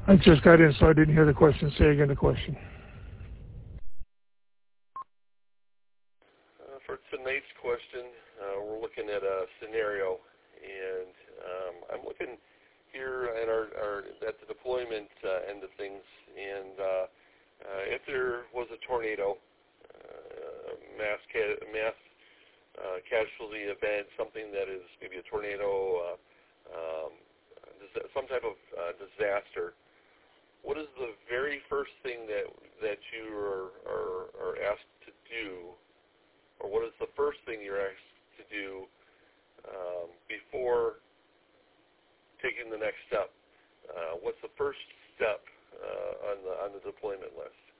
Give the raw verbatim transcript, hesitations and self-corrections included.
I just got in, so I didn't hear the question. Say again the question. Uh, for tonight's question, uh, we're looking at a scenario, and um, I'm looking here at our, our at the deployment uh, end of things, and uh, uh, if there was a tornado, uh, mass ca- mass uh, casualty event, something that is maybe a tornado, uh, um, some type of uh, disaster. What is the very first thing that that you are, are, are asked to do, or what is the first thing you're asked to do um, before taking the next step? Uh, what's the first step uh, on the on the deployment list?